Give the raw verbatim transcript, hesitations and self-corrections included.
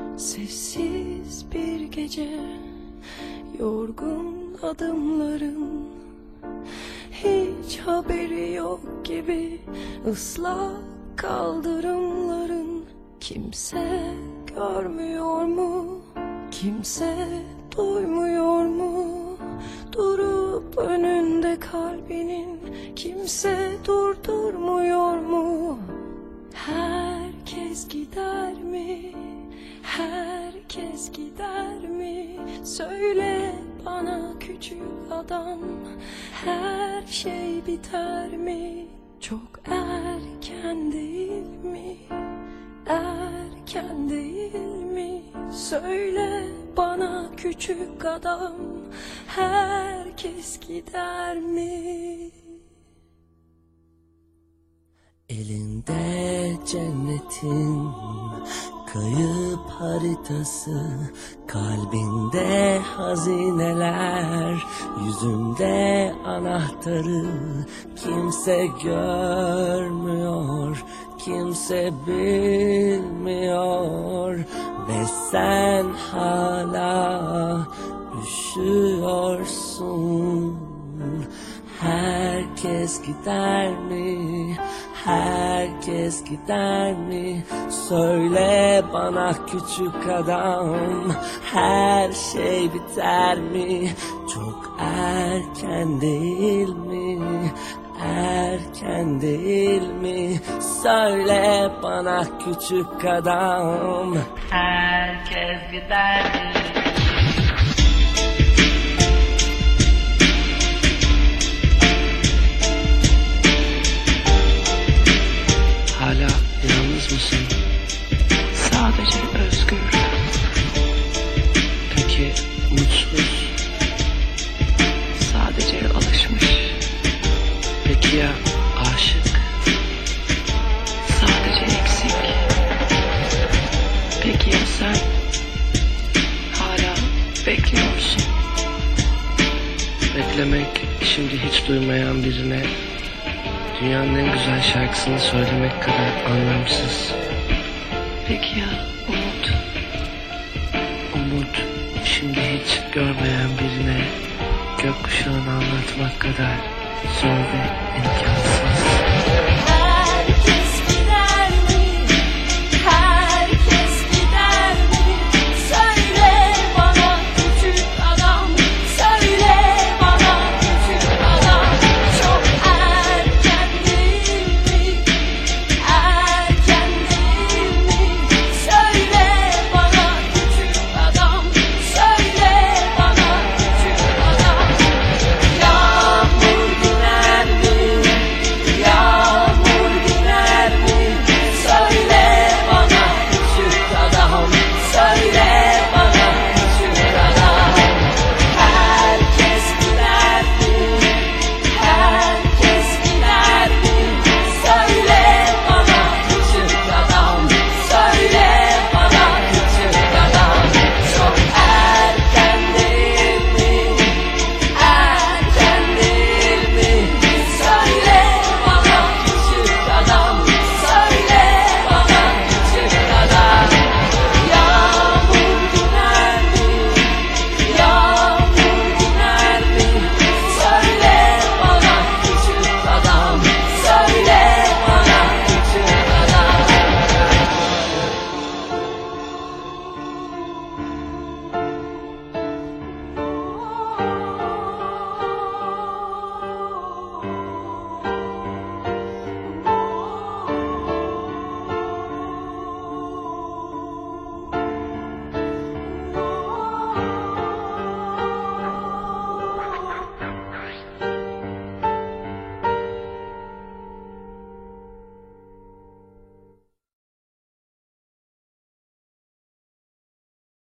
Sessiz bir gece, yorgun adımların, hiç haberi yok gibi ıslak kaldırımların. Kimse görmüyor mu? Kimse duymuyor mu? Durup önünde kalbinin kimse durdurmuyor mu? Herkes gider mi? Herkes gider mi? Söyle bana küçük adam, her şey biter mi? Çok erken değil mi? Erken değil mi? Söyle bana küçük adam, herkes gider mi? Elinde cennetin kayıp haritası, kalbinde hazineler, yüzünde anahtarı. Kimse görmüyor, kimse bilmiyor ve sen hala üşüyorsun. Herkes gider mi? Herkes gider mi? Söyle bana küçük adam, her şey biter mi? Çok erken değil mi? Erken değil mi? Söyle bana küçük adam, herkes gider mi? Hala yalnız mısın? Sadece özgür. Peki mutsuz? Sadece alışmış. Peki ya aşık? Sadece eksik. Peki ya sen? Hala bekliyorsun. Beklemek, şimdi hiç duymayan birine dünyanın en güzel şarkısını söylemek kadar anlamsız. Peki ya umut? Umut, şimdi hiç görmeyen birine gökkuşağını anlatmak kadar zor ve imkansız.